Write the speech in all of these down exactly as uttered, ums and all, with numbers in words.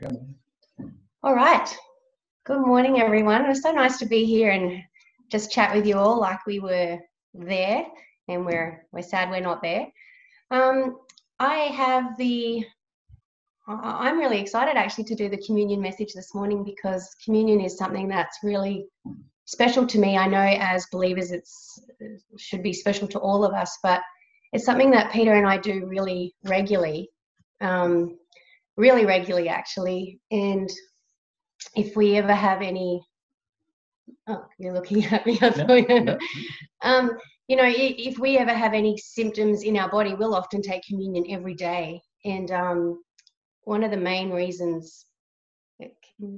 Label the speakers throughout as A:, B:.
A: All right. Good morning, everyone. It's so nice to be here and just chat with you all like we were there, and we're we're sad we're not there. Um, I have the. I- I'm really excited actually to do the communion message this morning, because communion is something that's really special to me. I know as believers it's it should be special to all of us, but it's something that Peter and I do really regularly, um, really regularly actually. And if we ever have any, oh, you're looking at me. I thought,
B: No, no.
A: um, you know, i- if we ever have any symptoms in our body, we'll often take communion every day. And um, one of the main reasons, he's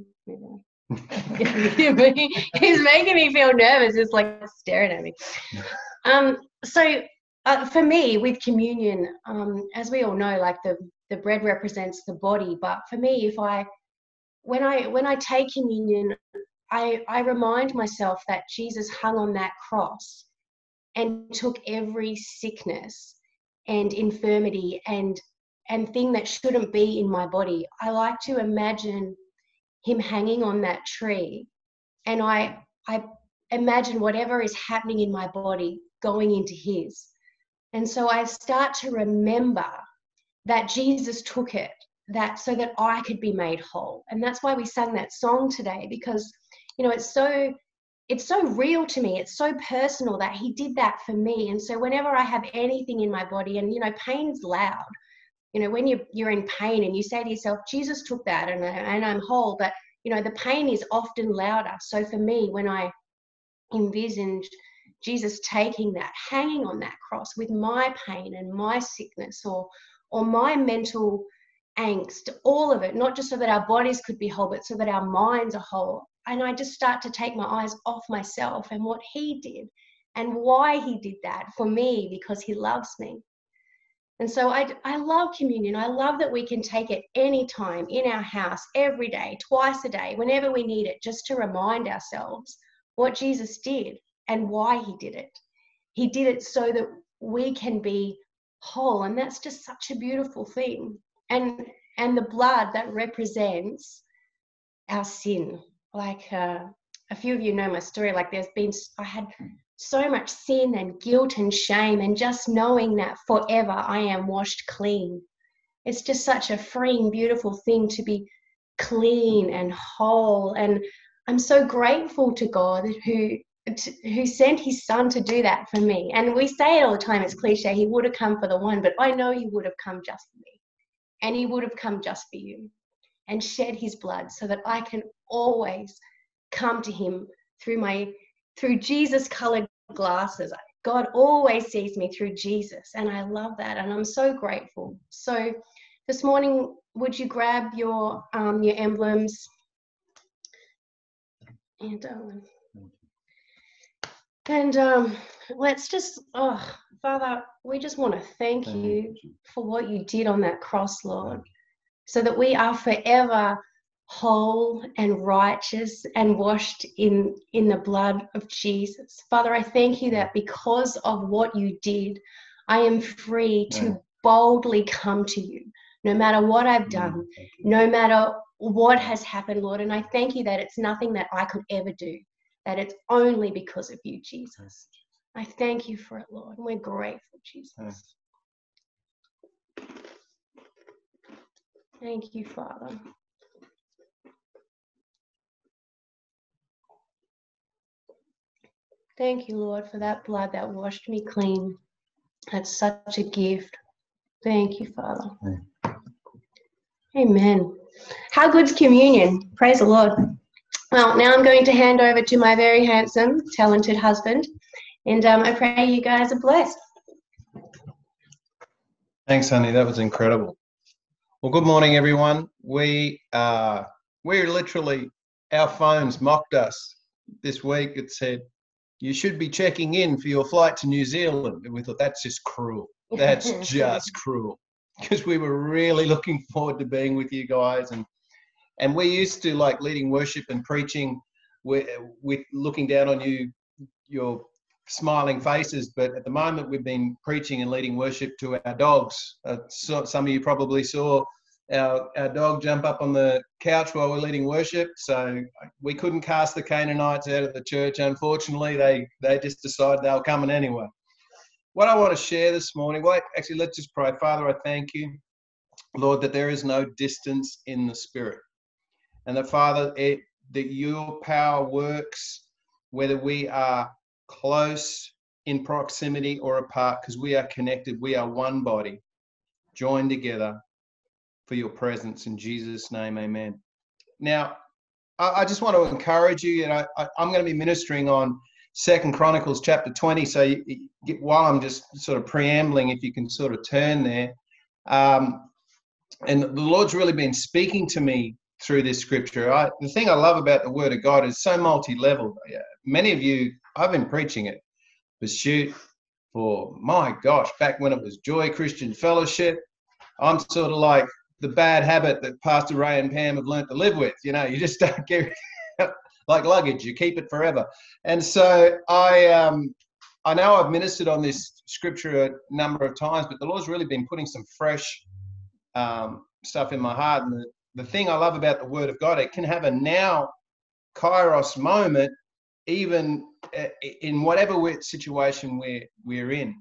A: making me feel nervous, just like staring at me. Um, so uh, for me, with communion, um, as we all know, like the the bread represents the body. But for me, if I when I when I take communion, I, I remind myself that Jesus hung on that cross and took every sickness and infirmity and and thing that shouldn't be in my body. I like to imagine him hanging on that tree, and I I imagine whatever is happening in my body going into his. And so I start to remember that Jesus took it, that so that I could be made whole. And that's why we sang that song today, because you know it's so it's so real to me. It's so personal that he did that for me. And so whenever I have anything in my body, and you know pain's loud, you know when you you're in pain and you say to yourself, Jesus took that, and, and I'm whole, but you know the pain is often louder. So for me, when I envisioned Jesus taking that, hanging on that cross with my pain and my sickness, or or my mental angst, all of it, not just so that our bodies could be whole, but so that our minds are whole. And I just start to take my eyes off myself and what he did and why he did that for me, because he loves me. And so I, I love communion. I love that we can take it anytime, in our house, every day, twice a day, whenever we need it, just to remind ourselves what Jesus did and why he did it. He did it so that we can be whole, and that's just such a beautiful thing. And and the blood that represents our sin. Like uh, a few of you know my story. Like there's been, I had so much sin and guilt and shame, and just knowing that forever I am washed clean. It's just such a freeing, beautiful thing to be clean and whole. And I'm so grateful to God who who sent his son to do that for me. And we say it all the time, it's cliche, he would have come for the one, but I know he would have come just for me. And he would have come just for you and shed his blood so that I can always come to him through my through Jesus colored glasses. God always sees me through Jesus, and I love that, and I'm so grateful. So this morning, would you grab your um, your emblems? And um, and um, let's just, oh, Father, we just want to thank you for what you did on that cross, Lord, so that we are forever whole and righteous and washed in, in the blood of Jesus. Father, I thank you that because of what you did, I am free to boldly come to you, no matter what I've done, no matter what has happened, Lord. And I thank you that it's nothing that I could ever do, that it's only because of you, Jesus. I thank you for it, Lord, and we're grateful, Jesus. Thank you, Father. Thank you, Lord, for that blood that washed me clean. That's such a gift. Thank you, Father. Amen. How good's communion? Praise the Lord. Well, now I'm going to hand over to my very handsome, talented husband, and um, I pray you guys are blessed.
B: Thanks, honey. That was incredible. Well, good morning, everyone. We uh, we're literally, our phones mocked us this week. It said, you should be checking in for your flight to New Zealand. And we thought, that's just cruel. That's just cruel. Because we were really looking forward to being with you guys. And and we used to like leading worship and preaching with, with looking down on you, your smiling faces. But at the moment, we've been preaching and leading worship to our dogs. Uh, so, some of you probably saw our, our dog jump up on the couch while we're leading worship. So we couldn't cast the Canaanites out of the church. Unfortunately, they, they just decided they were coming anyway. What I want to share this morning, well, actually, let's just pray. Father, I thank you, Lord, that there is no distance in the Spirit. And that, Father, it, that your power works whether we are close in proximity or apart, because we are connected. We are one body, joined together for your presence. In Jesus' name, amen. Now, I, I just want to encourage you, and I, I, I'm going to be ministering on Second Chronicles chapter twenty. So you, you, while I'm just sort of preambling, if you can sort of turn there. Um, and the Lord's really been speaking to me through this scripture. I, the thing I love about the Word of God is so multi-level. Many of you, I've been preaching it, Pursuit, for, my gosh, back when it was Joy Christian Fellowship. I'm sort of like the bad habit that Pastor Ray and Pam have learnt to live with. You know, you just don't get like luggage, you keep it forever. And so I um, I know I've ministered on this scripture a number of times, but the Lord's really been putting some fresh um, stuff in my heart. And the, the thing I love about the Word of God, it can have a now kairos moment, even in whatever we're, situation we're, we're in.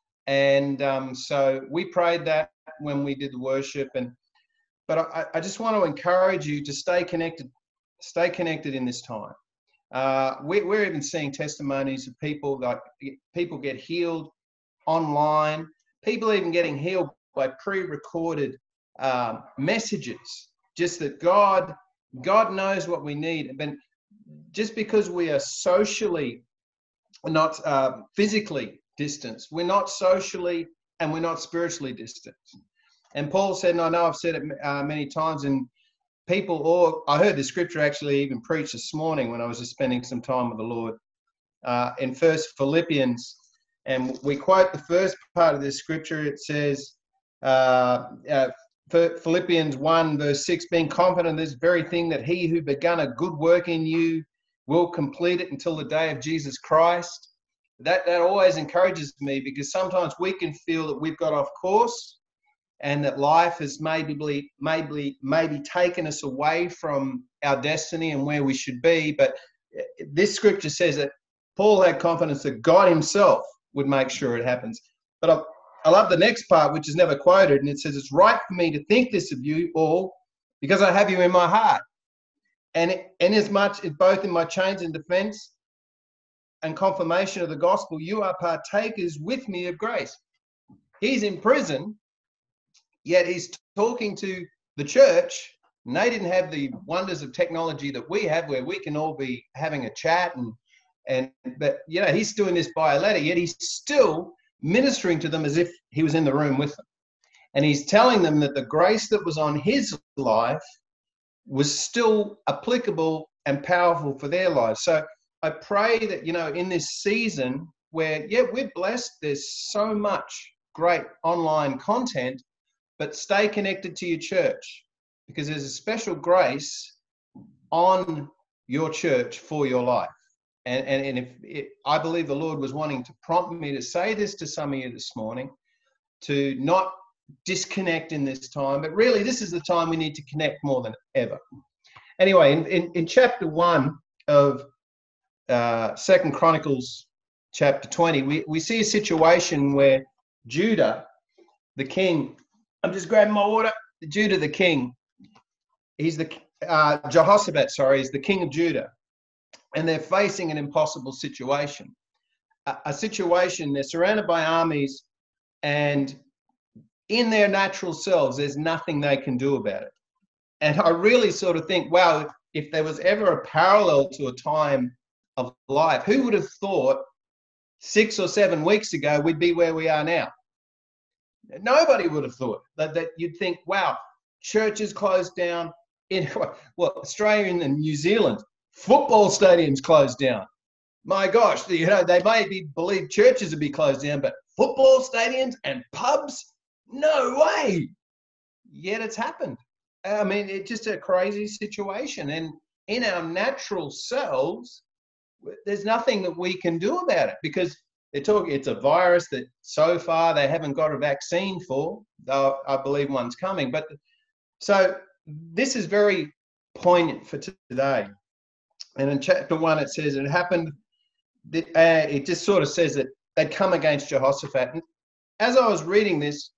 B: And um, so we prayed that when we did the worship. And But I, I just want to encourage you to stay connected, stay connected in this time. Uh, we, we're even seeing testimonies of people, like people get healed online, people even getting healed by pre-recorded um, messages, just that God, God knows what we need. But just because we are socially, not uh, physically distanced, we're not socially and we're not spiritually distanced. And Paul said, and I know I've said it uh, many times, and people, or I heard the scripture actually even preached this morning when I was just spending some time with the Lord uh, in First Philippians. And we quote the first part of this scripture. It says, uh, uh, Philippians one verse six, being confident of this very thing, that he who begun a good work in you will complete it until the day of Jesus Christ. That, that always encourages me, because sometimes we can feel that we've got off course and that life has maybe, maybe, maybe taken us away from our destiny and where we should be. But this scripture says that Paul had confidence that God himself would make sure it happens. But I, I love the next part, which is never quoted, and it says, it's right for me to think this of you all, because I have you in my heart. And inasmuch as both in my chains and defense and confirmation of the gospel, you are partakers with me of grace. He's in prison, yet he's talking to the church, and they didn't have the wonders of technology that we have, where we can all be having a chat. And, and but, you know, he's doing this by a letter, yet he's still ministering to them as if he was in the room with them. And he's telling them that the grace that was on his life was still applicable and powerful for their lives. So I pray that, you know, in this season where, yeah, we're blessed, there's so much great online content, but stay connected to your church, because there's a special grace on your church for your life. And, and, and if it, I believe the Lord was wanting to prompt me to say this to some of you this morning, to not disconnect in this time, but really this is the time we need to connect more than ever. Anyway, in, in, in chapter one of uh, Second Chronicles chapter twenty, we, we see a situation where Judah, the king, I'm just grabbing my water, Judah the king, he's the, uh, Jehoshaphat, sorry, is the king of Judah, and they're facing an impossible situation. A, a situation, they're surrounded by armies, and in their natural selves, there's nothing they can do about it. And I really sort of think, wow, if, if there was ever a parallel to a time of life, who would have thought six or seven weeks ago we'd be where we are now? Nobody would have thought that, that you'd think, wow, churches closed down in, well, Australia and New Zealand, football stadiums closed down. My gosh, you know, they may be, believe churches would be closed down, but football stadiums and pubs, no way. Yet it's happened. I mean, it's just a crazy situation. And in our natural selves, there's nothing that we can do about it, because they're talking, it's a virus that so far they haven't got a vaccine for, though I believe one's coming. But So this is very poignant for today. And in chapter one, it says it happened, uh, it just sort of says that they'd come against Jehoshaphat. And as I was reading this,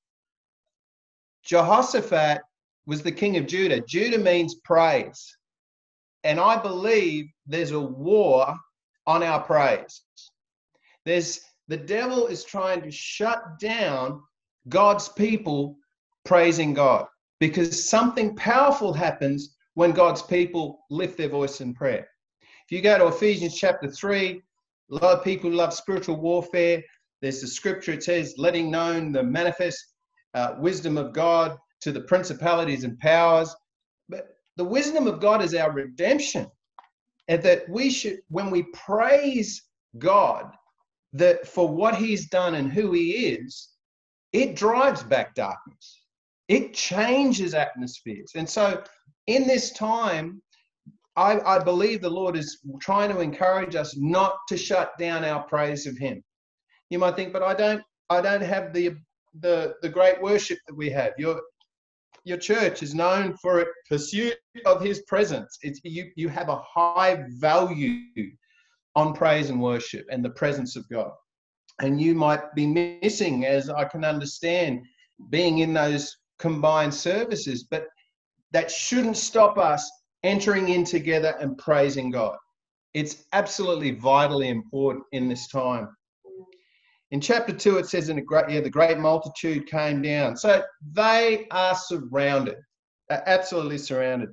B: Jehoshaphat was the king of Judah. Judah means praise. And I believe there's a war on our praise. There's the devil is trying to shut down God's people praising God, because something powerful happens when God's people lift their voice in prayer. If you go to Ephesians chapter three, a lot of people love spiritual warfare. There's the scripture, it says, letting known the manifest uh, wisdom of God to the principalities and powers. But the wisdom of God is our redemption. And that we should, when we praise God that for what he's done and who he is, it drives back darkness. It changes atmospheres. And so in this time, I, I believe the Lord is trying to encourage us not to shut down our praise of him. You might think, but I don't, I don't have the, the, the great worship that we have. Your, your church is known for its pursuit of his presence. It's, you, you have a high value on praise and worship and the presence of God. And you might be missing, as I can understand, being in those combined services, but that shouldn't stop us entering in together and praising God. It's absolutely vitally important in this time. In chapter two, it says, in a great, yeah, the great multitude came down. So they are surrounded, are absolutely surrounded.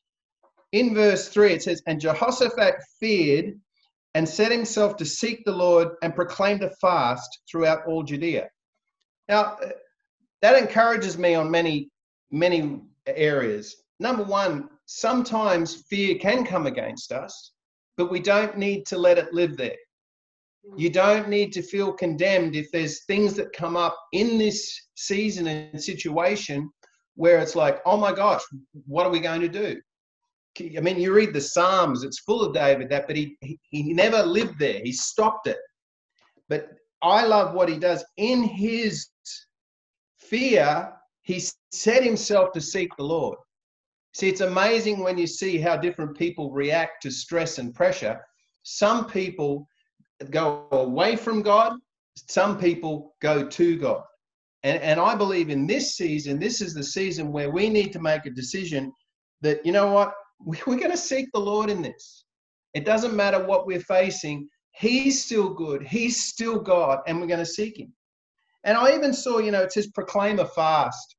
B: In verse three, it says, and Jehoshaphat feared and set himself to seek the Lord and proclaimed a fast throughout all Judea. Now, that encourages me on many, many areas. Number one, sometimes fear can come against us, but we don't need to let it live there. You don't need to feel condemned if there's things that come up in this season and situation where it's like, oh my gosh, what are we going to do? I mean, you read the Psalms, it's full of David, that, but he, he, he never lived there. He stopped it. But I love what he does. In his fear, he set himself to seek the Lord. See, it's amazing when you see how different people react to stress and pressure. Some people go away from God. Some people go to God. And, and I believe in this season, this is the season where we need to make a decision that, you know what, we're going to seek the Lord in this. It doesn't matter what we're facing. He's still good. He's still God, and we're going to seek him. And I even saw, you know, it says proclaim a fast.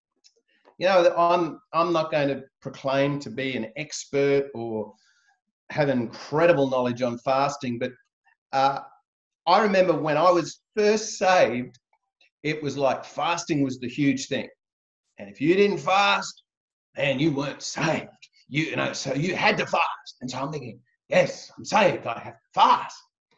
B: You know, I'm, I'm not going to proclaim to be an expert or have incredible knowledge on fasting, but uh, I remember when I was first saved, it was like fasting was the huge thing. And if you didn't fast, man, you weren't saved. You, you know, so you had to fast. And so I'm thinking, yes, I'm saved. I have to fast.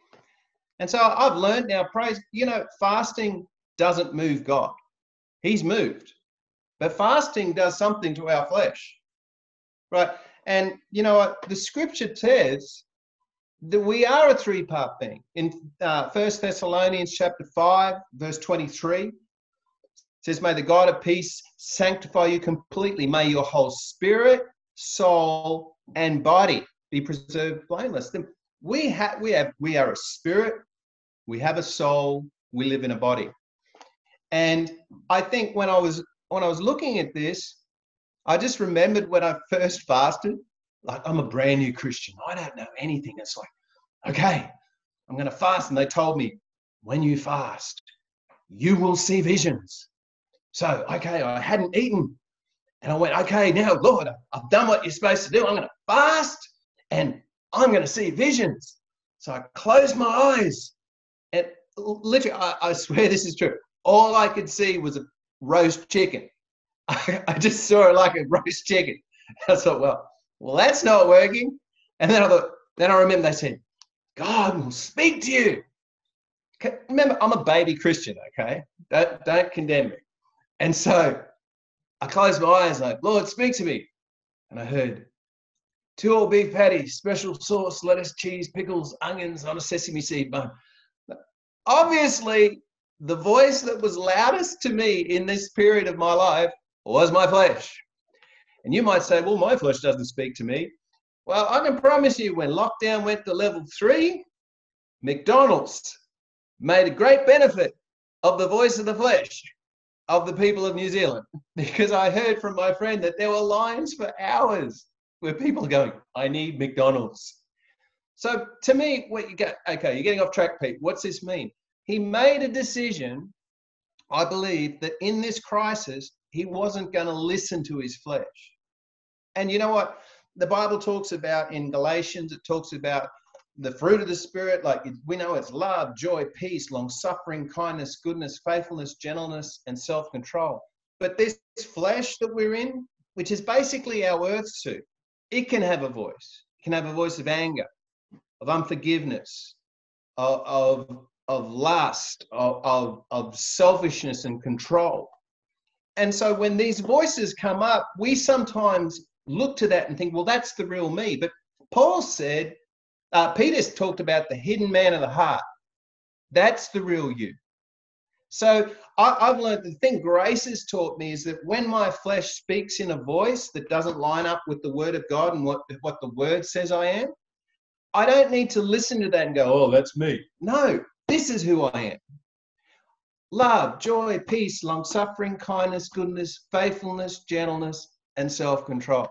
B: And so I've learned now, praise, you know, fasting doesn't move God. He's moved. But fasting does something to our flesh, right? And, you know what, the scripture says that we are a three-part being. In uh, First Thessalonians chapter five, verse twenty-three, it says, may the God of peace sanctify you completely. May your whole spirit, soul, and body be preserved blameless. Then we have, we have, we are a spirit, we have a soul, we live in a body. And I think when I was when I was looking at this, I just remembered when I first fasted. Like, I'm a brand new Christian. I don't know anything. It's like, okay, I'm going to fast. And they told me, when you fast, you will see visions. So, okay, I hadn't eaten. And I went, okay, now, Lord, I've done what you're supposed to do. I'm going to fast and I'm going to see visions. So I closed my eyes. And literally, I, I swear this is true. All I could see was a roast chicken. I, I just saw it like a roast chicken. I thought, well, well, that's not working. And then I thought, then I remember they said, God will speak to you. Remember, I'm a baby Christian, okay? Don't, don't condemn me. And so I closed my eyes like, Lord, speak to me. And I heard, two all beef patties, special sauce, lettuce, cheese, pickles, onions on a sesame seed bun. Obviously, the voice that was loudest to me in this period of my life was my flesh. And you might say, well, my flesh doesn't speak to me. Well, I can promise you, when lockdown went to level three, McDonald's made a great benefit of the voice of the flesh of the people of New Zealand, because I heard from my friend that there were lines for hours where people are going, I need McDonald's. So to me, what you get, okay, you're getting off track, Pete. What's this mean? He made a decision, I believe, that in this crisis, he wasn't going to listen to his flesh. And you know what? The Bible talks about in Galatians, it talks about the fruit of the Spirit. Like we know it's love, joy, peace, long-suffering, kindness, goodness, faithfulness, gentleness, and self-control. But this flesh that we're in, which is basically our earth suit, it can have a voice. It can have a voice of anger, of unforgiveness, of, of, of lust, of, of, of selfishness and control. And so when these voices come up, we sometimes look to that and think, well, that's the real me. But Paul said, uh, Peter's talked about the hidden man of the heart. That's the real you. So I, I've learned, the thing grace has taught me is that when my flesh speaks in a voice that doesn't line up with the word of God and what, what the word says I am, I don't need to listen to that and go, oh, that's me. No, this is who I am. Love, joy, peace, long-suffering, kindness, goodness, faithfulness, gentleness, and self-control.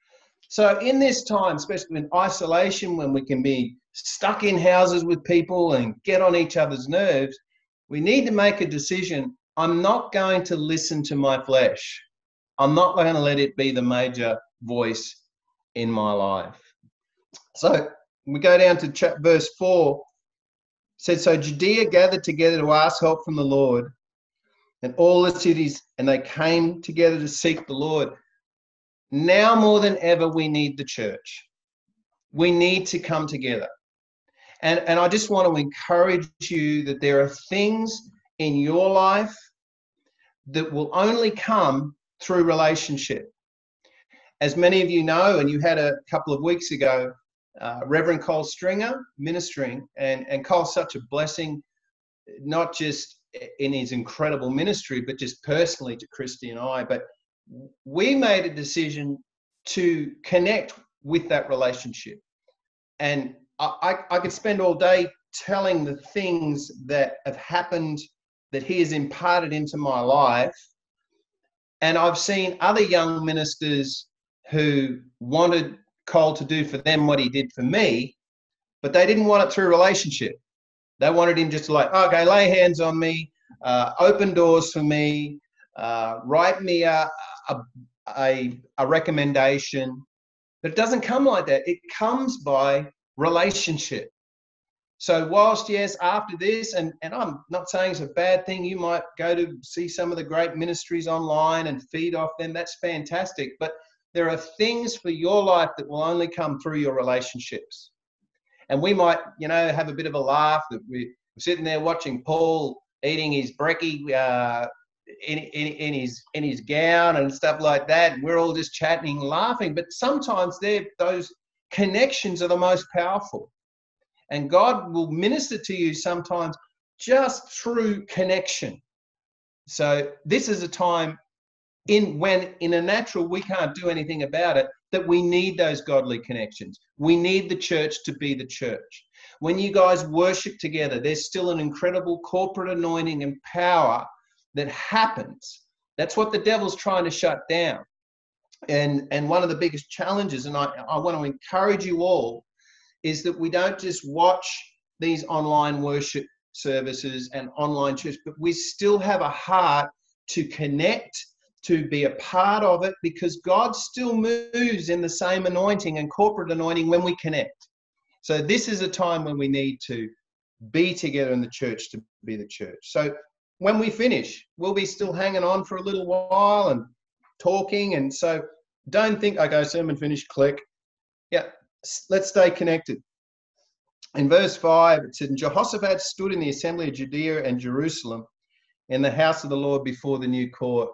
B: So in this time, especially in isolation, when we can be stuck in houses with people and get on each other's nerves, we need to make a decision. I'm not going to listen to my flesh. I'm not going to let it be the major voice in my life. So we go down to chapter, verse four. It said, so Judea gathered together to ask help from the Lord, and all the cities, and they came together to seek the Lord. Now more than ever, we need the church. We need to come together. And, and I just want to encourage you that there are things in your life that will only come through relationship. As many of you know, and you had a couple of weeks ago, uh, Reverend Cole Stringer ministering, and, and Cole's such a blessing, not just in his incredible ministry, but just personally to Christy and I. But we made a decision to connect with that relationship. And I, I could spend all day telling the things that have happened that he has imparted into my life. And I've seen other young ministers who wanted Cole to do for them what he did for me, but they didn't want it through relationship. They wanted him just to like, okay, lay hands on me, uh, open doors for me, uh, write me a, a, a, a recommendation. But it doesn't come like that. It comes by relationship. So whilst, yes, after this, and, and I'm not saying it's a bad thing, you might go to see some of the great ministries online and feed off them. That's fantastic. But there are things for your life that will only come through your relationships. And we might, you know, have a bit of a laugh that we're sitting there watching Paul eating his brekkie uh, in, in, in, his, in his gown and stuff like that. And we're all just chatting, laughing. But sometimes those connections are the most powerful. And God will minister to you sometimes just through connection. So this is a time in when in a natural we can't do anything about it, that we need those godly connections. We need the church to be the church. When you guys worship together, there's still an incredible corporate anointing and power that happens. That's what the devil's trying to shut down. And, and one of the biggest challenges, and I, I want to encourage you all, is that we don't just watch these online worship services and online church, but we still have a heart to connect, to be a part of it, because God still moves in the same anointing and corporate anointing when we connect. So this is a time when we need to be together in the church to be the church. So when we finish, we'll be still hanging on for a little while and talking. And so don't think, okay, sermon finished, click. Yeah, let's stay connected. In verse five, it said, Jehoshaphat stood in the assembly of Judea and Jerusalem in the house of the Lord before the new court,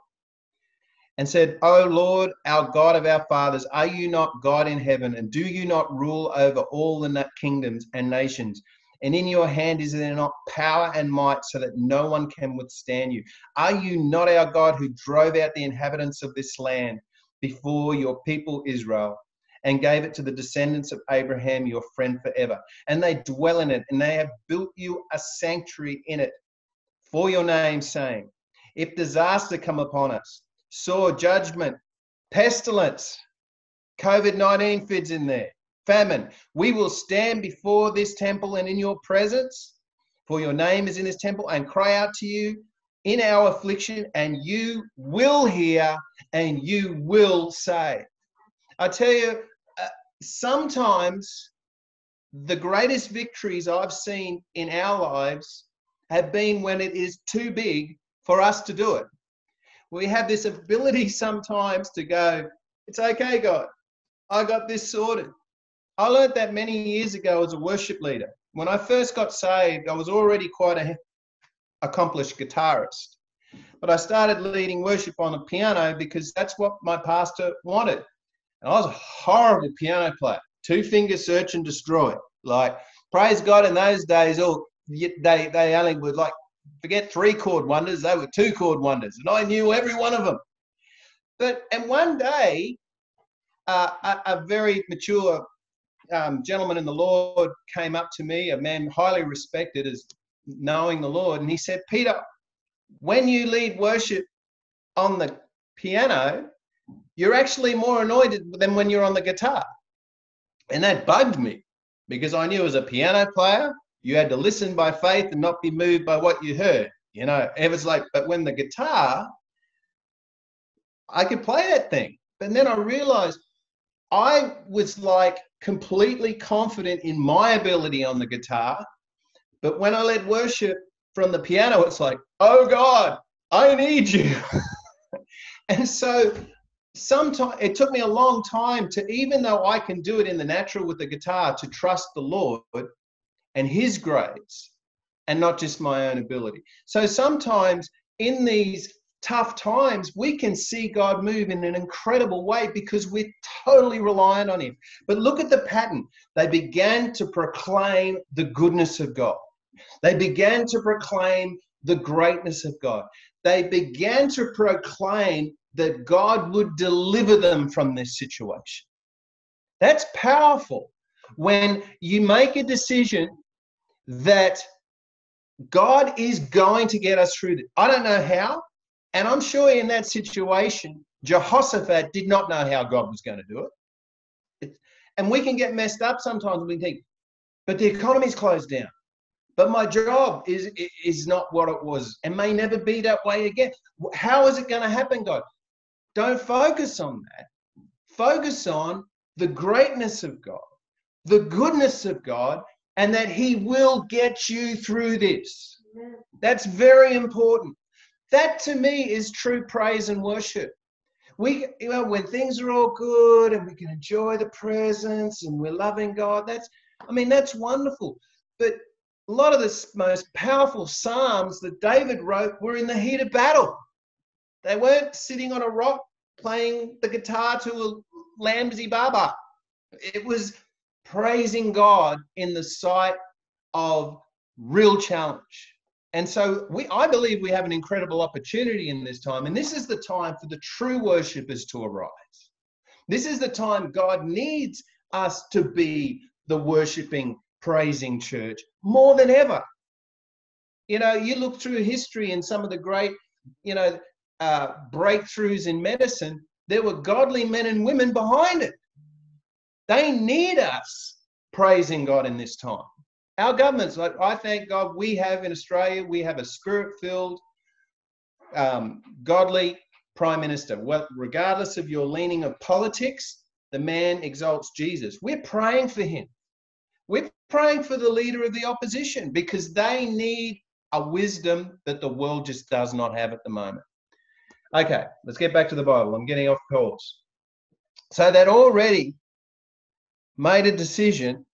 B: and said, O Lord, our God of our fathers, are you not God in heaven? And do you not rule over all the kingdoms and nations? And in your hand is there not power and might, so that no one can withstand you? Are you not our God who drove out the inhabitants of this land before your people Israel, and gave it to the descendants of Abraham, your friend forever. And they dwell in it, and they have built you a sanctuary in it for your name, saying, if disaster come upon us, sword, judgment, pestilence, COVID nineteen fits in there, famine, we will stand before this temple and in your presence, for your name is in this temple, and cry out to you in our affliction, and you will hear and you will save. I tell you, uh, sometimes the greatest victories I've seen in our lives have been when it is too big for us to do it. We have this ability sometimes to go, it's okay, God, I got this sorted. I learned that many years ago as a worship leader. When I first got saved, I was already quite an accomplished guitarist. But I started leading worship on the piano because that's what my pastor wanted. And I was a horrible piano player. Two finger search and destroy. Like, praise God, in those days, oh, they, they only would like, forget three chord wonders, they were two chord wonders. And I knew every one of them. But, and one day, uh, a, a very mature um, gentleman in the Lord came up to me, a man highly respected as knowing the Lord. And he said, Peter, when you lead worship on the piano, you're actually more anointed than when you're on the guitar. And that bugged me because I knew as a piano player, you had to listen by faith and not be moved by what you heard. You know, it was like, but when the guitar, I could play that thing. But then I realized I was like completely confident in my ability on the guitar. But when I led worship from the piano, it's like, oh God, I need you. And so sometimes it took me a long time to, even though I can do it in the natural with the guitar, to trust the Lord and his grace and not just my own ability. So sometimes in these tough times, we can see God move in an incredible way because we're totally reliant on him. But look at the pattern. They began to proclaim the goodness of God. They began to proclaim the greatness of God. They began to proclaim that God would deliver them from this situation. That's powerful. When you make a decision that God is going to get us through this. I don't know how, and I'm sure in that situation, Jehoshaphat did not know how God was going to do it. And we can get messed up sometimes and we think, but the economy's closed down. But my job is, is not what it was and may never be that way again. How is it going to happen, God? Don't focus on that. Focus on the greatness of God, the goodness of God, and that he will get you through this. That's very important. That to me is true praise and worship. We, you know, when things are all good and we can enjoy the presence and we're loving God, that's, I mean, that's wonderful. But a lot of the most powerful Psalms that David wrote were in the heat of battle. They weren't sitting on a rock playing the guitar to a Lambsy Baba. It was praising God in the sight of real challenge. And so we, I believe we have an incredible opportunity in this time. And this is the time for the true worshippers to arise. This is the time God needs us to be the worshipping, praising church more than ever. You know, you look through history and some of the great, you know, uh, breakthroughs in medicine, there were godly men and women behind it. They need us praising God in this time. Our governments, like I thank God we have in Australia, we have a spirit-filled, um, godly Prime Minister. Well, regardless of your leaning of politics, the man exalts Jesus. We're praying for him. We're praying for the leader of the opposition because they need a wisdom that the world just does not have at the moment. Okay, let's get back to the Bible. I'm getting off course. So that already made a decision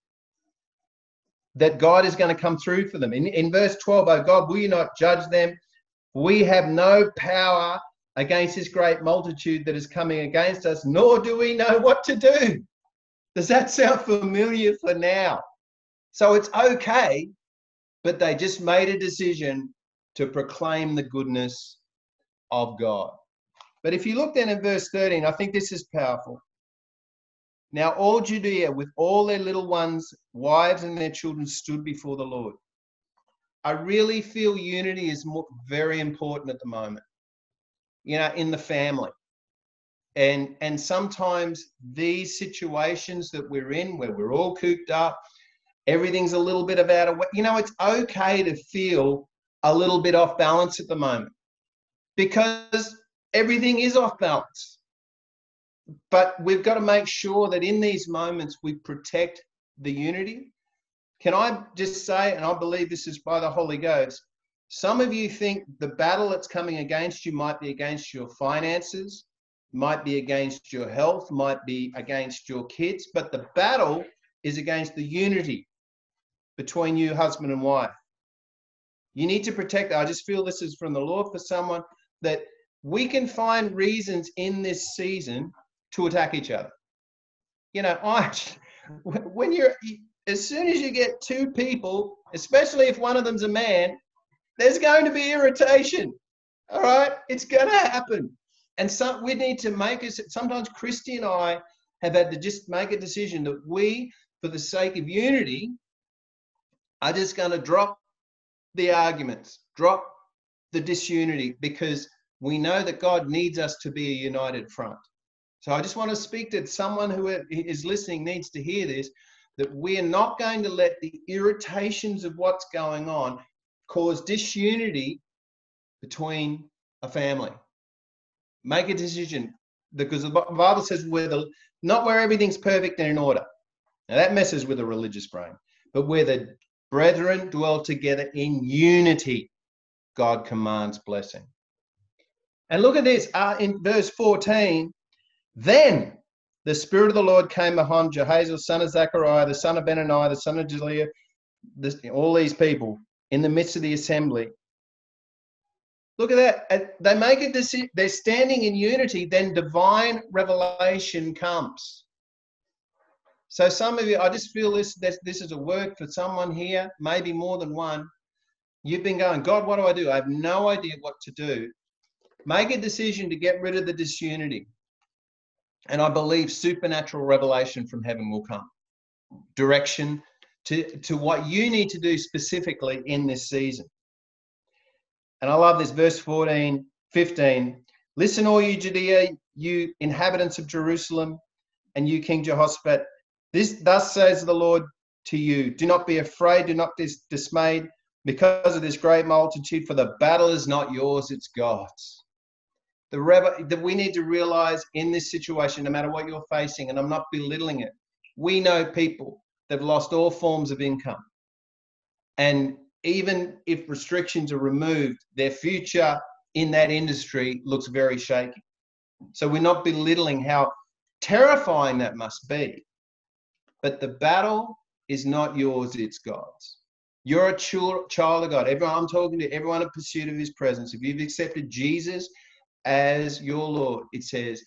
B: that God is going to come through for them. In, in verse twelve, oh God, will you not judge them? We have no power against this great multitude that is coming against us, nor do we know what to do. Does that sound familiar for now? So it's okay, but they just made a decision to proclaim the goodness of God. But if you look then at verse thirteen, I think this is powerful. Now all Judea with all their little ones, wives and their children stood before the Lord. I really feel unity is more, very important at the moment, you know, in the family. And, and sometimes these situations that we're in, where we're all cooped up, everything's a little bit of out of way, you know, it's okay to feel a little bit off balance at the moment because everything is off balance. But we've got to make sure that in these moments we protect the unity. Can I just say, and I believe this is by the Holy Ghost, some of you think the battle that's coming against you might be against your finances, might be against your health, might be against your kids, but the battle is against the unity between you, husband and wife. You need to protect that. I just feel this is from the Lord for someone, that we can find reasons in this season to attack each other. You know, I, when you're, as soon as you get two people, especially if one of them's a man, there's going to be irritation. All right, it's going to happen. And so we need to make it, sometimes Christy and I have had to just make a decision that we, for the sake of unity, are just going to drop the arguments, drop the disunity, because we know that God needs us to be a united front. So I just want to speak to someone who is listening, needs to hear this, that we are not going to let the irritations of what's going on cause disunity between a family. Make a decision, because the Bible says where the, not where everything's perfect and in order. Now that messes with a religious brain, but where the brethren dwell together in unity, God commands blessing. And look at this, uh, in verse fourteen, then the Spirit of the Lord came upon Jehaziel, son of Zechariah, the son of Benaniah, the son of Jeliah, this, all these people in the midst of the assembly. Look at that. They make a decision. They're standing in unity. Then divine revelation comes. So some of you, I just feel this, this, this is a word for someone here, maybe more than one. You've been going, God, what do I do? I have no idea what to do. Make a decision to get rid of the disunity. And I believe supernatural revelation from heaven will come. Direction to, to what you need to do specifically in this season. And I love this, verse fourteen, fifteen. Listen, all you Judea, you inhabitants of Jerusalem, and you King Jehoshaphat. This thus says the Lord to you, do not be afraid, do not be dismayed because of this great multitude, for the battle is not yours, it's God's. The rev- that we need to realize in this situation, no matter what you're facing, and I'm not belittling it, we know people that have lost all forms of income. And even if restrictions are removed, their future in that industry looks very shaky. So we're not belittling how terrifying that must be. But the battle is not yours, it's God's. You're a child of God. Everyone, I'm talking to everyone in pursuit of his presence. If you've accepted Jesus as your Lord, it says,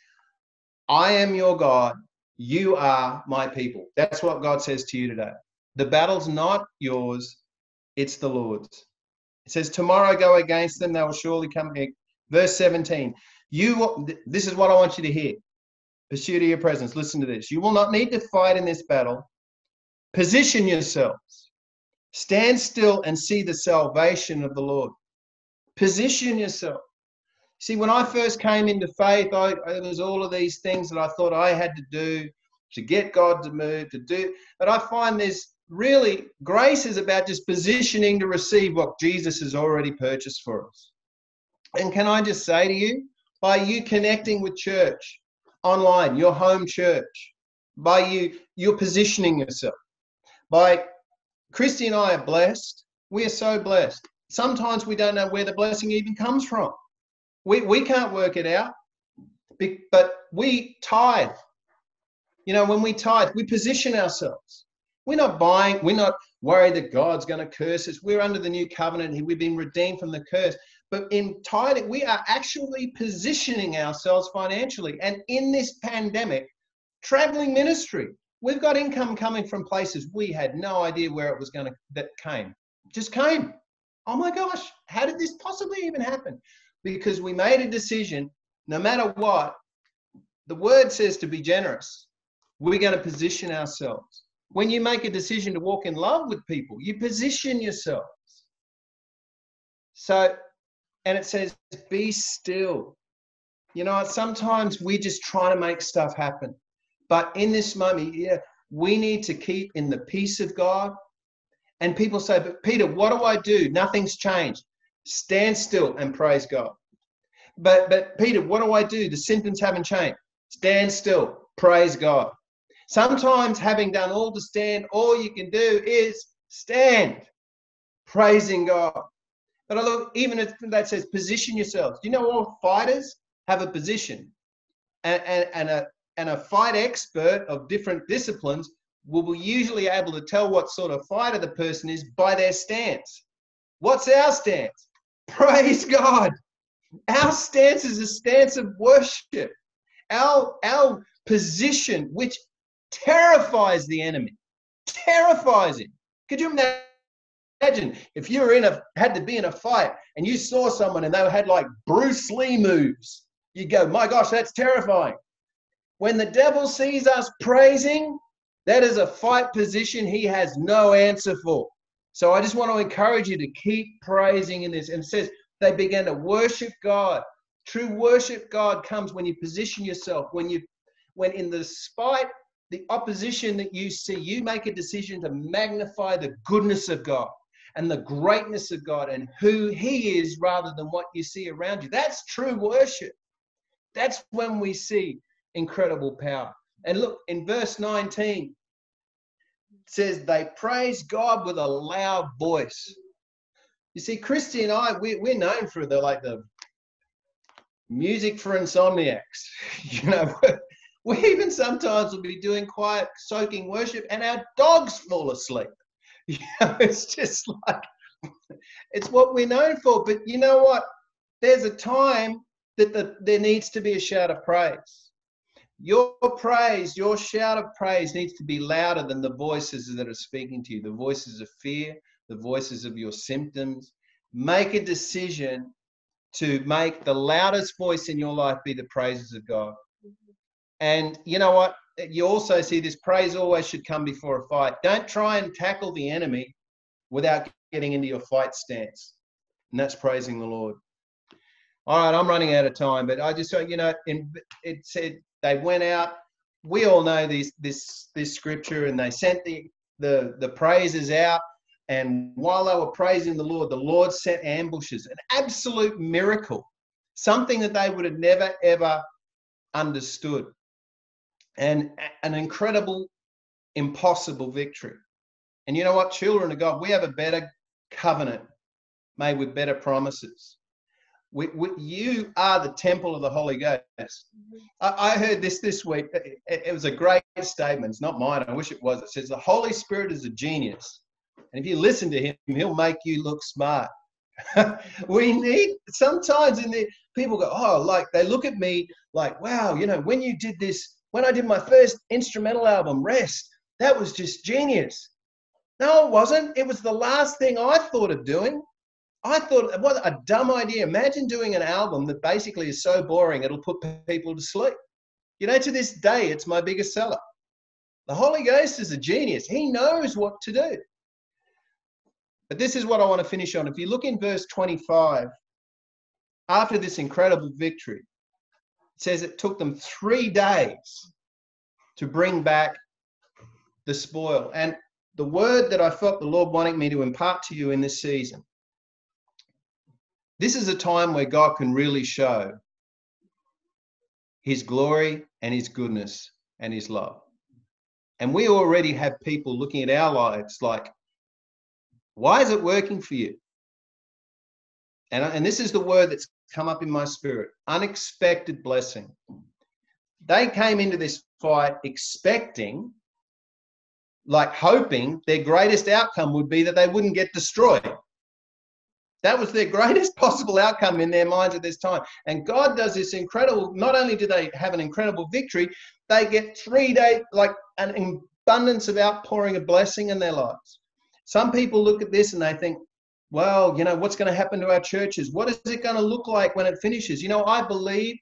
B: I am your God, you are my people. That's what God says to you today. The battle's not yours, it's the Lord's. It says, tomorrow go against them, they will surely come here. Verse seventeen, you, this is what I want you to hear. Pursuit of your presence. Listen to this. You will not need to fight in this battle. Position yourselves. Stand still and see the salvation of the Lord. Position yourself. See, when I first came into faith, I, there was all of these things that I thought I had to do to get God to move, to do. But I find there's really, grace is about just positioning to receive what Jesus has already purchased for us. And can I just say to you, by you connecting with church online, your home church, by you, you're positioning yourself. By Christy and I are blessed. We are so blessed. Sometimes we don't know where the blessing even comes from. We, we can't work it out, but we tithe. You know, when we tithe, we position ourselves. We're not buying, we're not worried that God's going to curse us. We're under the new covenant. We've been redeemed from the curse. But in tithing, we are actually positioning ourselves financially. And in this pandemic, traveling ministry, we've got income coming from places we had no idea where it was going to, that came. Just came. Oh my gosh, how did this possibly even happen? Because we made a decision no matter what, the word says to be generous. We're going to position ourselves. When you make a decision to walk in love with people, you position yourselves. So, and it says, be still. You know, sometimes we're just trying to make stuff happen. But in this moment, yeah, we need to keep in the peace of God. And people say, but Peter, what do I do? Nothing's changed. Stand still and praise God. But, but Peter, what do I do? The symptoms haven't changed. Stand still, praise God. Sometimes having done all to stand, all you can do is stand, praising God. But I look, even if that says position yourselves. Do you know all fighters have a position? And, and, and, a, and a fight expert of different disciplines will be usually able to tell what sort of fighter the person is by their stance. What's our stance? Praise God. Our stance is a stance of worship. Our, our position, which terrifies the enemy, terrifies him. Could you imagine if you were in a, had to be in a fight and you saw someone and they had like Bruce Lee moves? You go, my gosh, that's terrifying. When the devil sees us praising, that is a fight position he has no answer for. So I just want to encourage you to keep praising in this. And it says they began to worship God. True worship God comes when you position yourself, when you, when in the spite, the opposition that you see, you make a decision to magnify the goodness of God and the greatness of God and who he is rather than what you see around you. That's true worship. That's when we see incredible power. And look, in verse nineteen, it says they praise God with a loud voice. You see, Christy and I, we, we're known for the like the music for insomniacs. You know, we even sometimes will be doing quiet, soaking worship, and our dogs fall asleep. You know, it's just like it's what we're known for. But you know what? There's a time that the, there needs to be a shout of praise. Your praise, your shout of praise needs to be louder than the voices that are speaking to you, the voices of fear, the voices of your symptoms. Make a decision to make the loudest voice in your life be the praises of God. And you know what? You also see this praise always should come before a fight. Don't try and tackle the enemy without getting into your fight stance. And that's praising the Lord. All right, I'm running out of time, but I just, you know, in, it said they went out. We all know this this this scripture, and they sent the the the praises out. And while they were praising the Lord, the Lord set ambushes, an absolute miracle, something that they would have never ever understood, and an incredible, impossible victory. And you know what, children of God, we have a better covenant made with better promises. We, we, you are the temple of the Holy Ghost. I, I heard this this week. It, it was a great statement. It's not mine. I wish it was. It says the Holy Spirit is a genius. And if you listen to him, he'll make you look smart. We need, sometimes in the, people go, oh, like they look at me like, wow, you know, when you did this, when I did my first instrumental album, Rest, that was just genius. No, it wasn't. It was the last thing I thought of doing. I thought, what a dumb idea. Imagine doing an album that basically is so boring, it'll put people to sleep. You know, to this day, it's my biggest seller. The Holy Ghost is a genius. He knows what to do. But this is what I want to finish on. If you look in verse twenty-five, after this incredible victory, it says it took them three days to bring back the spoil. And the word that I felt the Lord wanting me to impart to you in this season, this is a time where God can really show his glory and his goodness and his love. And we already have people looking at our lives like, why is it working for you? And, and this is the word that's come up in my spirit, unexpected blessing. They came into this fight expecting, like hoping their greatest outcome would be that they wouldn't get destroyed. That was their greatest possible outcome in their minds at this time. And God does this incredible, not only do they have an incredible victory, they get three days, like an abundance of outpouring of blessing in their lives. Some people look at this and they think, well, you know, what's going to happen to our churches? What is it going to look like when it finishes? You know, I believe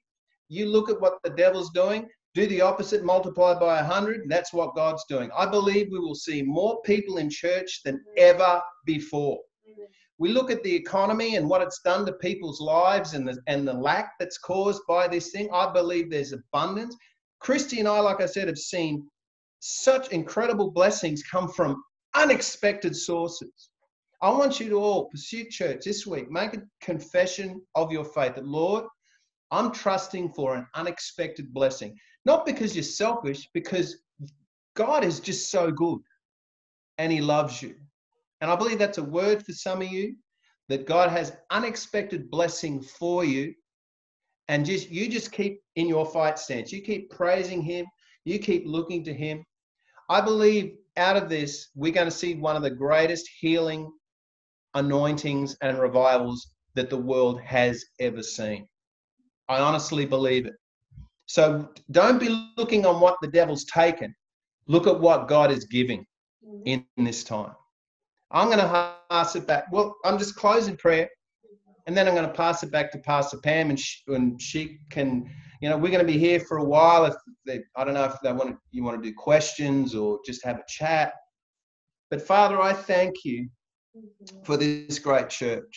B: You look at what the devil's doing, do the opposite, multiply by a hundred, and that's what God's doing. I believe we will see more people in church than ever before. We look at the economy and what it's done to people's lives and the, and the lack that's caused by this thing. I believe there's abundance. Christy and I, like I said, have seen such incredible blessings come from unexpected sources. I want you to all pursue church this week. Make a confession of your faith that, Lord, I'm trusting for an unexpected blessing. Not because you're selfish, because God is just so good and he loves you. And I believe that's a word for some of you, that God has unexpected blessing for you. And just you just keep in your fight stance. You keep praising him. You keep looking to him. I believe out of this, we're going to see one of the greatest healing anointings and revivals that the world has ever seen. I honestly believe it. So don't be looking on what the devil's taken. Look at what God is giving in this time. I'm going to pass it back. Well, I'm just closing prayer, and then I'm going to pass it back to Pastor Pam, and she, and she can, you know, we're going to be here for a while. If they, I don't know if they want to, you want to do questions or just have a chat. But Father, I thank you for this great church.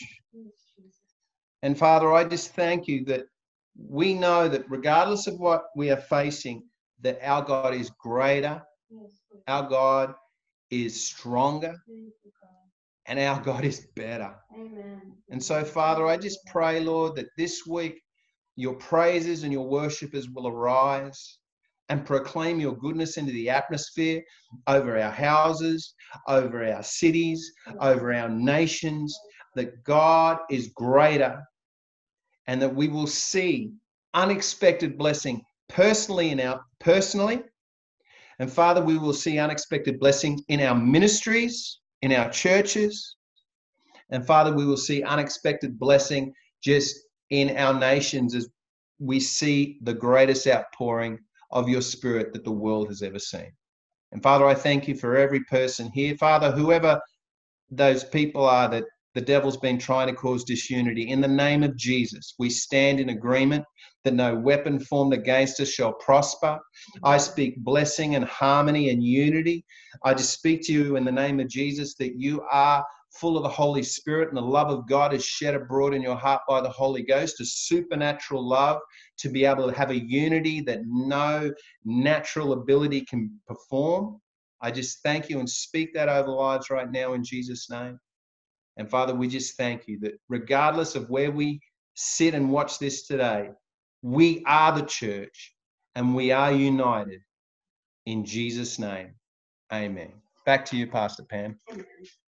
B: And Father, I just thank you that we know that regardless of what we are facing, that our God is greater, our God is stronger, and our God is better. Amen. And so, Father, I just pray, Lord, that this week your praises and your worshipers will arise and proclaim your goodness into the atmosphere over our houses, over our cities, over our nations, that God is greater, and that we will see unexpected blessing personally in our personally. And Father, we will see unexpected blessings in our ministries, in our churches. And Father, we will see unexpected blessing just in our nations as we see the greatest outpouring of your Spirit that the world has ever seen. And Father, I thank you for every person here. Father, whoever those people are that the devil's been trying to cause disunity, in the name of Jesus, we stand in agreement that no weapon formed against us shall prosper. I speak blessing and harmony and unity. I just speak to you in the name of Jesus that you are full of the Holy Spirit, and the love of God is shed abroad in your heart by the Holy Ghost, a supernatural love to be able to have a unity that no natural ability can perform. I just thank you and speak that over lives right now in Jesus' name. And Father, we just thank you that regardless of where we sit and watch this today, we are the church and we are united in Jesus' name. Amen. Back to you, Pastor Pam.